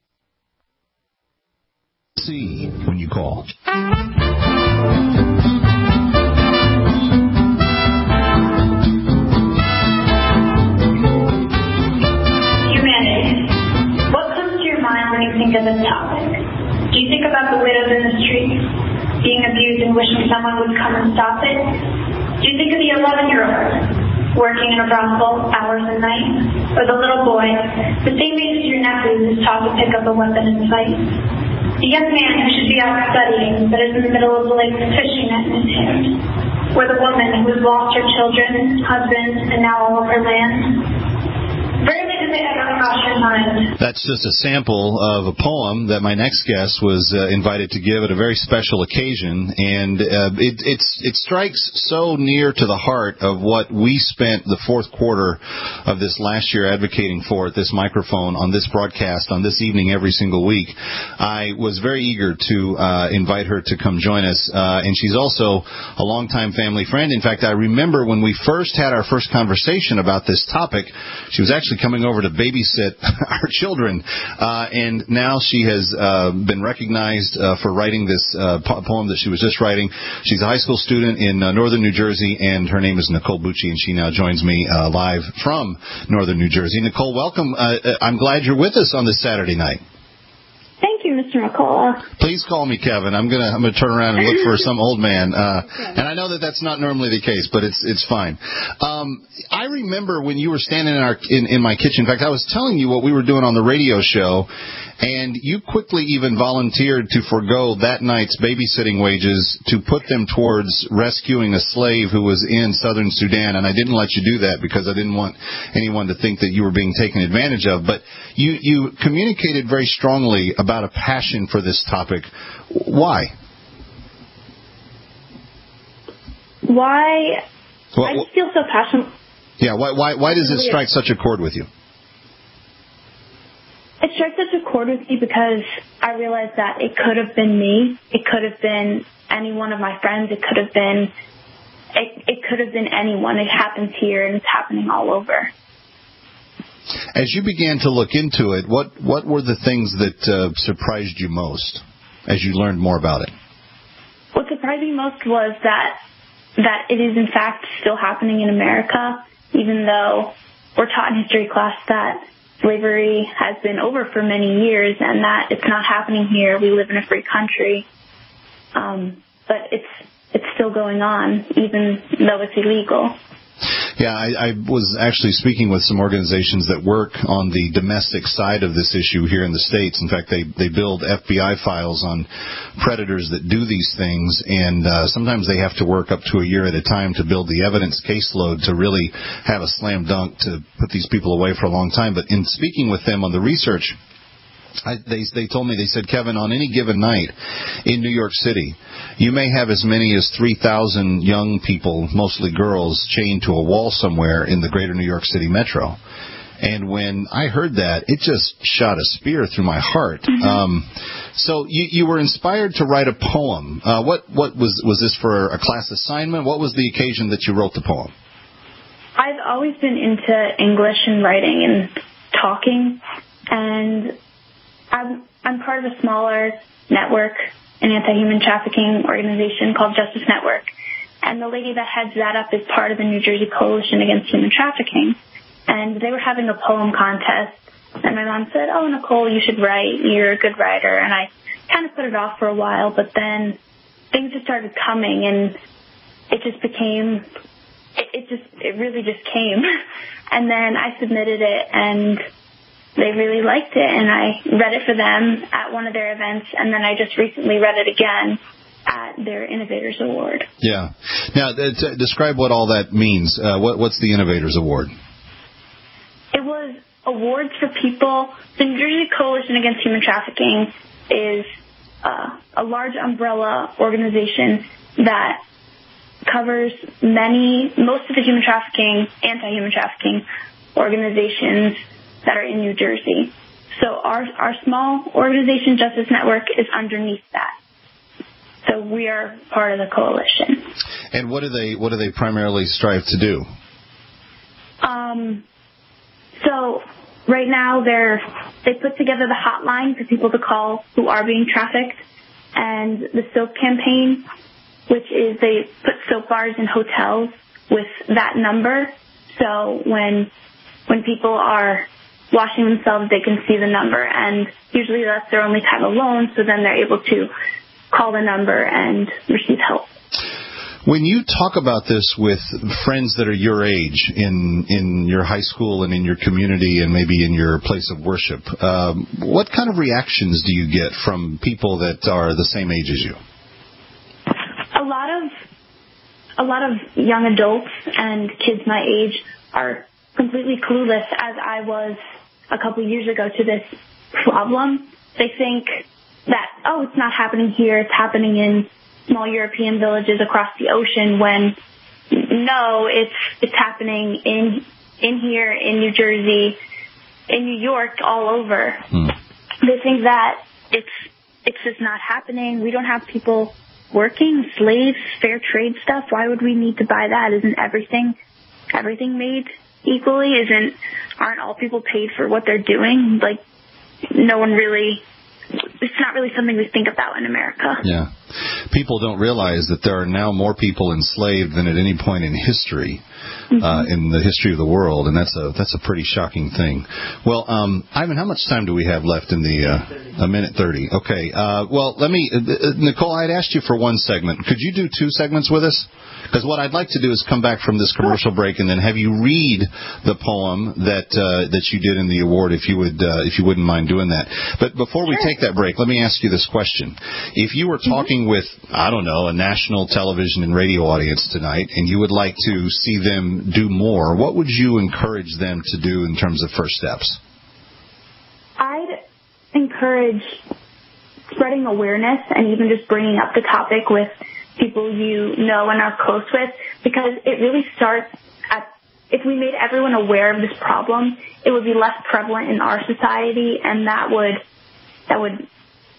See when you call. Humanity. What comes to your mind when you think of this topic? Do you think about the widows in the streets? Being abused and wishing someone would come and stop it? Do you think of the eleven-year-old working in a brothel hours and nights? Or the little boy, the same age as your nephew, who's taught to pick up a weapon and fight? The young man who should be out studying but is in the middle of the lake with a fishing net in his hand? Or the woman who has lost her children, husband, and now all of her land? Rarely do it ever crossed your mind? That's just a sample of a poem that my next guest was uh, invited to give at a very special occasion, and uh, it, it's, it strikes so near to the heart of what we spent the fourth quarter of this last year advocating for at this microphone, on this broadcast, on this evening every single week. I was very eager to uh, invite her to come join us, uh, and she's also a longtime family friend. In fact, I remember when we first had our first conversation about this topic, she was actually coming over to babysit our children, uh, and now she has uh, been recognized uh, for writing this uh, po- poem that she was just writing. She's a high school student in uh, northern New Jersey, and her name is Nicole Bucci, and she now joins me uh, live from northern New Jersey. Nicole, welcome. Uh, I'm glad you're with us on this Saturday night. Thank you, Mister McCullough. Please call me Kevin. I'm gonna I'm gonna turn around and look for some old man. Uh, and I know that that's not normally the case, but it's it's fine. Um, I remember when you were standing in our in, in my kitchen. In fact, I was telling you what we were doing on the radio show, and you quickly even volunteered to forego that night's babysitting wages to put them towards rescuing a slave who was in southern Sudan. And I didn't let you do that because I didn't want anyone to think that you were being taken advantage of. But you you communicated very strongly about a passion for this topic. Why? Why? Well, I just feel so passionate. Yeah, why, why, why does it strike such a chord with you? It strikes such a chord with me because I realized that it could have been me. It could have been any one of my friends. It could have been, it, it could have been anyone. It happens here, and it's happening all over. As you began to look into it, what, what were the things that uh, surprised you most as you learned more about it? What surprised me most was that that it is in fact still happening in America, even though we're taught in history class that slavery has been over for many years and that it's not happening here. We live in a free country, um, but it's it's still going on, even though it's illegal. Yeah, I, I was actually speaking with some organizations that work on the domestic side of this issue here in the States. In fact, they, they build F B I files on predators that do these things, and uh, sometimes they have to work up to a year at a time to build the evidence caseload to really have a slam dunk to put these people away for a long time. But in speaking with them on the research, I, they, they told me, they said, Kevin, on any given night in New York City, you may have as many as three thousand young people, mostly girls, chained to a wall somewhere in the greater New York City metro. And when I heard that, it just shot a spear through my heart. Mm-hmm. Um, so you, you were inspired to write a poem. Uh, what, what was, was this for a class assignment? What was the occasion that you wrote the poem? I've always been into English and writing and talking, and I'm, I'm part of a smaller network, an anti-human trafficking organization called Justice Network. And the lady that heads that up is part of the New Jersey Coalition Against Human Trafficking. And they were having a poem contest. And my mom said, oh, Nicole, you should write. You're a good writer. And I kind of put it off for a while, but then things just started coming, and it just became, it, it just, it really just came. And then I submitted it, and they really liked it, and I read it for them at one of their events, and then I just recently read it again at their Innovators Award. Yeah. Now, uh, describe what all that means. Uh, what, what's the Innovators Award? It was awards for people. The New Jersey Coalition Against Human Trafficking is uh, a large umbrella organization that covers many, most of the human trafficking, anti-human trafficking organizations that are in New Jersey. So our our small organization, Justice Network, is underneath that. So we are part of the coalition. And what do they what do they primarily strive to do? Um. So right now they're they put together the hotline for people to call who are being trafficked, and the SOAP campaign, which is they put soap bars in hotels with that number. So when when people are washing themselves, they can see the number, and usually that's their only time alone, so then they're able to call the number and receive help. When you talk about this with friends that are your age in in your high school and in your community and maybe in your place of worship, um, what kind of reactions do you get from people that are the same age as you? A lot of a lot of young adults and kids my age are completely clueless, as I was a couple years ago to this problem. They think that, oh, it's not happening here, it's happening in small European villages across the ocean, when no, it's it's happening in in here, in New Jersey, in New York, all over. Hmm. They think that it's it's just not happening. We don't have people working, slaves, fair trade stuff. Why would we need to buy that? Isn't everything everything made equally? Isn't aren't all people paid for what they're doing? Like, no one really. It's not really something we think about in America. Yeah. People don't realize that there are now more people enslaved than at any point in history, mm-hmm. uh, in the history of the world, and that's a that's a pretty shocking thing. Well, um, Ivan, how much time do we have left in the uh, a minute thirty? Okay. Uh, well, let me, uh, Nicole, I had asked you for one segment. Could you do two segments with us? Because what I'd like to do is come back from this commercial break and then have you read the poem that uh, that you did in the award, if you would uh, if you wouldn't mind doing that. But before we take that break, let me ask you this question: if you were talking with, I don't know, a national television and radio audience tonight, and you would like to see them do more, what would you encourage them to do in terms of first steps? I'd encourage spreading awareness and even just bringing up the topic with people you know and are close with, because it really starts at, if we made everyone aware of this problem, it would be less prevalent in our society, and that would, that would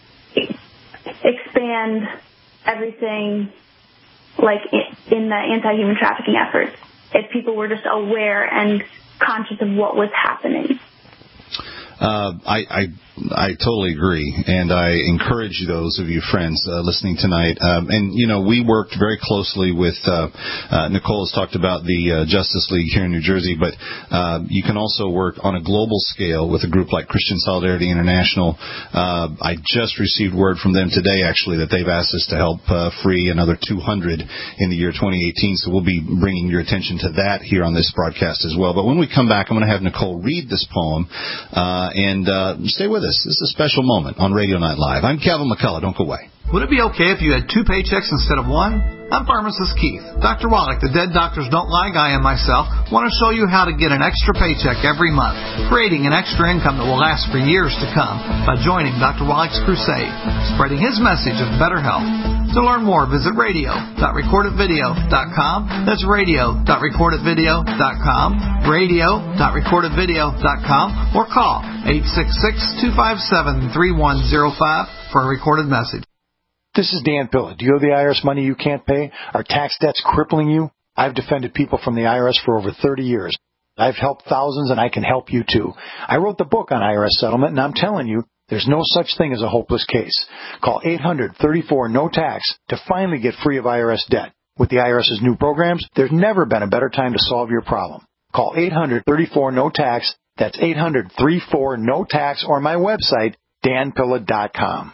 expand everything, like in the anti-human trafficking efforts, if people were just aware and conscious of what was happening. Uh, I, I I totally agree, and I encourage those of you friends uh, listening tonight. Um, and you know, we worked very closely with uh, uh, Nicole has talked about the uh, Justice League here in New Jersey, but uh, you can also work on a global scale with a group like Christian Solidarity International. Uh, I just received word from them today, actually, that they've asked us to help uh, free another two hundred in the year twenty eighteen. So we'll be bringing your attention to that here on this broadcast as well. But when we come back, I'm going to have Nicole read this poem. Uh, And uh, stay with us. This is a special moment on Radio Night Live. I'm Kevin McCullough. Don't go away. Would it be okay if you had two paychecks instead of one? I'm pharmacist Keith. Doctor Wallach, the Dead Doctors Don't Lie guy, and myself want to show you how to get an extra paycheck every month, creating an extra income that will last for years to come by joining Doctor Wallach's crusade, spreading his message of better health. To learn more, visit radio dot record it video dot com. That's radio dot record it video dot com, radio dot record it video dot com, or call eight six six, two five seven, three one zero five for a recorded message. This is Dan Pilla. Do you owe the I R S money you can't pay? Are tax debts crippling you? I've defended people from the I R S for over thirty years. I've helped thousands, and I can help you too. I wrote the book on I R S settlement, and I'm telling you, there's no such thing as a hopeless case. Call eight hundred, thirty-four, no tax to finally get free of I R S debt. With the IRS's new programs, there's never been a better time to solve your problem. Call eight hundred, thirty-four, no tax. That's eight hundred, thirty-four, no tax, or my website, dan pilla dot com.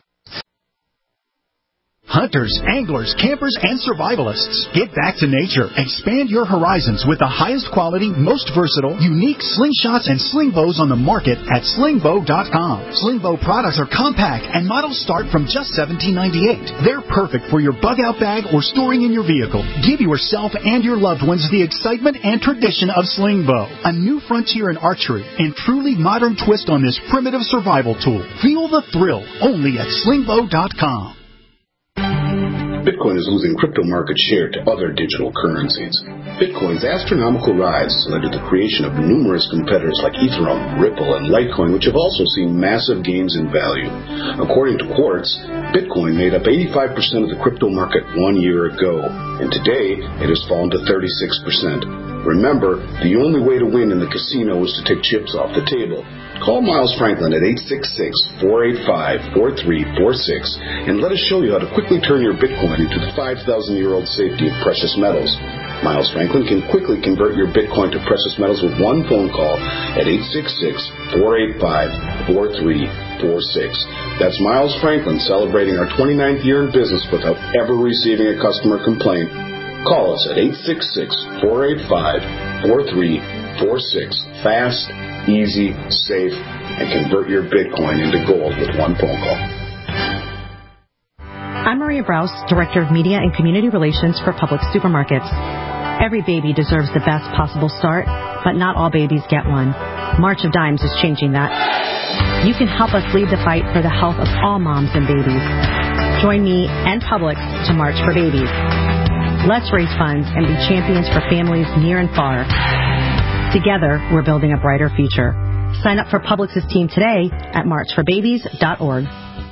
Hunters, anglers, campers, and survivalists. Get back to nature. Expand your horizons with the highest quality, most versatile, unique slingshots and sling bows on the market at sling bow dot com. Sling bow products are compact and models start from just seventeen ninety-eight. They're perfect for your bug-out bag or storing in your vehicle. Give yourself and your loved ones the excitement and tradition of sling bow. A new frontier in archery and truly modern twist on this primitive survival tool. Feel the thrill only at sling bow dot com. Bitcoin is losing crypto market share to other digital currencies. Bitcoin's astronomical rise has led to the creation of numerous competitors like Ethereum, Ripple, and Litecoin, which have also seen massive gains in value. According to Quartz, Bitcoin made up eighty-five percent of the crypto market one year ago, and today it has fallen to thirty-six percent. Remember, the only way to win in the casino is to take chips off the table. Call Miles Franklin at eight six six, four eight five, four three four six and let us show you how to quickly turn your Bitcoin into the five thousand year old safety of precious metals. Miles Franklin can quickly convert your Bitcoin to precious metals with one phone call at eight six six, four eight five, four three four six. That's Miles Franklin celebrating our twenty-ninth year in business without ever receiving a customer complaint. Call us at eight six six, four eight five, four three four six. Fast, easy, safe, and convert your Bitcoin into gold with one phone call. I'm Maria Brous, Director of Media and Community Relations for Publix Supermarkets. Every baby deserves the best possible start, but not all babies get one. March of Dimes is changing that. You can help us lead the fight for the health of all moms and babies. Join me and Publix to March for Babies. Let's raise funds and be champions for families near and far. Together, we're building a brighter future. Sign up for Publix's team today at march for babies dot org.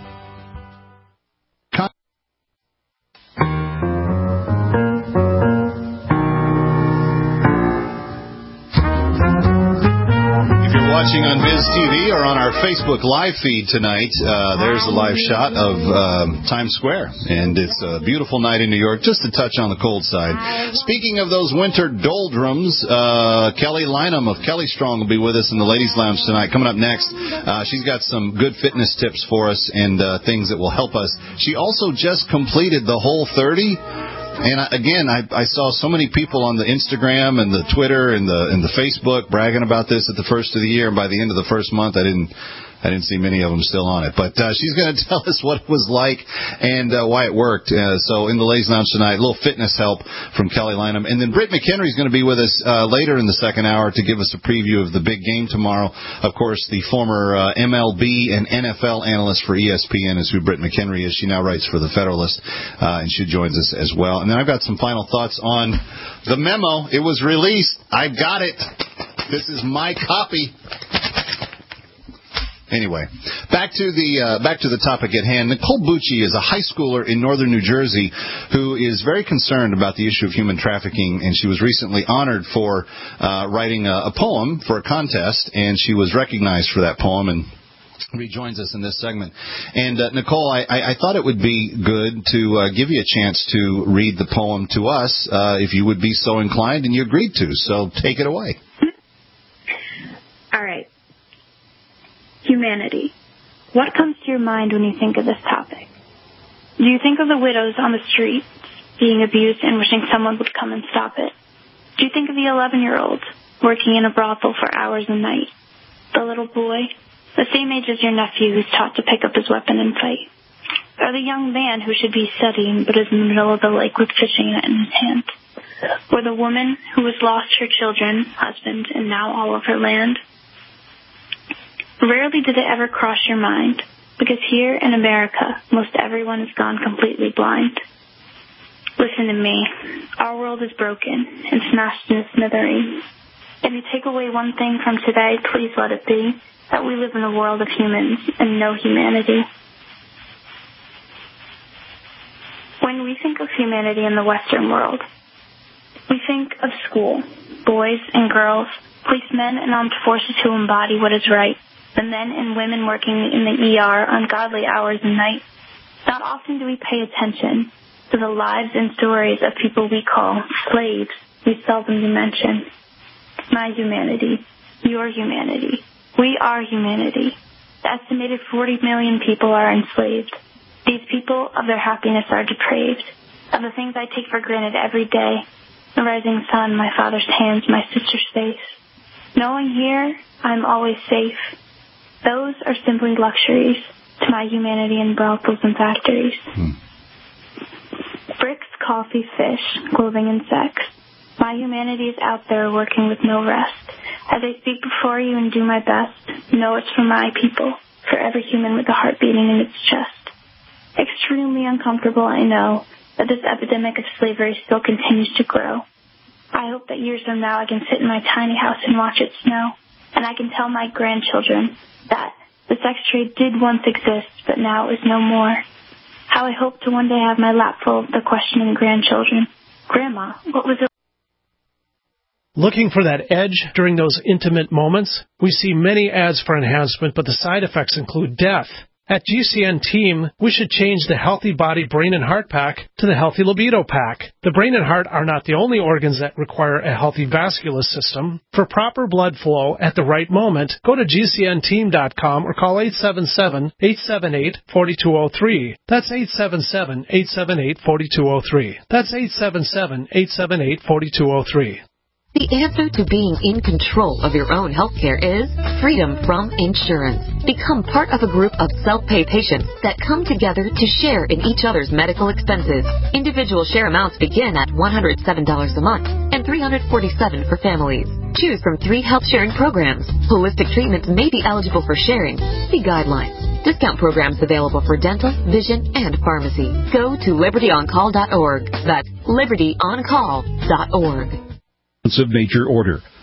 Watching on Viz T V or on our Facebook live feed tonight, uh, there's a live shot of um, Times Square, and it's a beautiful night in New York, just a touch on the cold side. Speaking of those winter doldrums, uh, Kelly Lynham of Kelly Strong will be with us in the Ladies Lounge tonight. Coming up next, uh, she's got some good fitness tips for us and uh, things that will help us. She also just completed the Whole thirty. And I, again, I, I saw so many people on the Instagram and the Twitter and the and the Facebook bragging about this at the first of the year. And by the end of the first month, I didn't I didn't see many of them still on it. But uh, she's going to tell us what it was like and uh, why it worked. Uh, so in the Ladies Lounge tonight, a little fitness help from Kelly Lynham. And then Britt McHenry is going to be with us uh, later in the second hour to give us a preview of the big game tomorrow. Of course, the former uh, M L B and N F L analyst for E S P N is who Britt McHenry is. She now writes for the Federalist, uh, and she joins us as well. And then I've got some final thoughts on the memo. It was released. I've got it. This is my copy. Anyway, back to the uh, back to the topic at hand. Nicole Bucci is a high schooler in northern New Jersey who is very concerned about the issue of human trafficking, and she was recently honored for uh, writing a, a poem for a contest, and she was recognized for that poem and rejoins us in this segment. And uh, Nicole, I, I, I thought it would be good to uh, give you a chance to read the poem to us uh, if you would be so inclined, and you agreed to. So take it away. All right. Humanity. What comes to your mind when you think of this topic? Do you think of the widows on the streets being abused and wishing someone would come and stop it? Do you think of the eleven-year-old working in a brothel for hours a night? The little boy, the same age as your nephew who's taught to pick up his weapon and fight? Or the young man who should be studying but is in the middle of the lake with fishing net in his hand? Or the woman who has lost her children, husband, and now all of her land? Rarely did it ever cross your mind, because here in America, most everyone has gone completely blind. Listen to me. Our world is broken and smashed into smithereens. If you take away one thing from today, please let it be that we live in a world of humans and no humanity. When we think of humanity in the Western world, we think of school, boys and girls, policemen and armed forces who embody what is right, the men and women working in the E R on godly hours and nights. Not often do we pay attention to the lives and stories of people we call slaves we seldom do mention. My humanity, your humanity, we are humanity. The estimated forty million people are enslaved. These people, of their happiness, are depraved. Of the things I take for granted every day, the rising sun, my father's hands, my sister's face. Knowing here, I'm always safe. Those are simply luxuries to my humanity in brothels and factories. Hmm. Bricks, coffee, fish, clothing, and sex. My humanity is out there working with no rest. As I speak before you and do my best, know it's for my people, for every human with a heart beating in its chest. Extremely uncomfortable, I know, that this epidemic of slavery still continues to grow. I hope that years from now I can sit in my tiny house and watch it snow, and I can tell my grandchildren that the sex trade did once exist, but now is no more. How I hope to one day have my lap full of the questioning grandchildren. Grandma, what was it? Looking for that edge during those intimate moments? We see many ads for enhancement, but the side effects include death. At G C N Team, we should change the Healthy Body Brain and Heart Pack to the Healthy Libido Pack. The brain and heart are not the only organs that require a healthy vascular system. For proper blood flow at the right moment, go to G C N team dot com or call eight seven seven, eight seven eight, four two zero three. That's eight seven seven, eight seven eight, four two zero three. That's eight seven seven, eight seven eight, four two zero three. The answer to being in control of your own healthcare is freedom from insurance. Become part of a group of self-pay patients that come together to share in each other's medical expenses. Individual share amounts begin at one hundred seven dollars a month and three hundred forty-seven dollars for families. Choose from three health-sharing programs. Holistic treatments may be eligible for sharing. See guidelines. Discount programs available for dental, vision, and pharmacy. Go to liberty on call dot org. That's liberty on call dot org. Of major order.